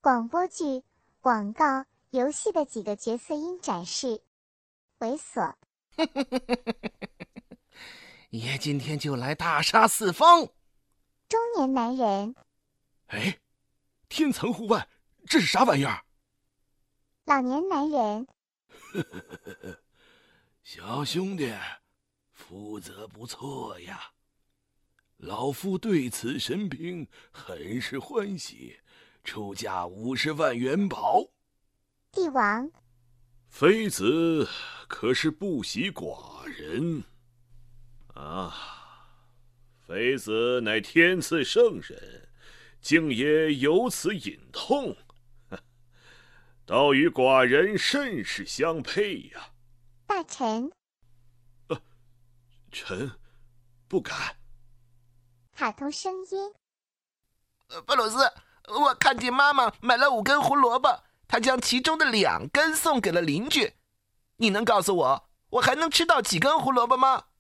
广播剧、广告、游戏的几个角色应展示。猥琐。 爷今天就来大杀四方。 中年男人。 哎，天层户外，这是啥玩意儿？ 老年男人。 小兄弟，负责不错呀。老夫对此神兵很是欢喜，出价50万元宝。 帝王。 妃子可是不喜寡人啊！妃子乃天赐圣人，竟也有此隐痛，倒与寡人甚是相配呀。 大臣。 臣不敢。 卡通声音。 布鲁斯，我看见妈妈买了5根胡萝卜，她将其中的2根送给了邻居。你能告诉我，我还能吃到几根胡萝卜吗？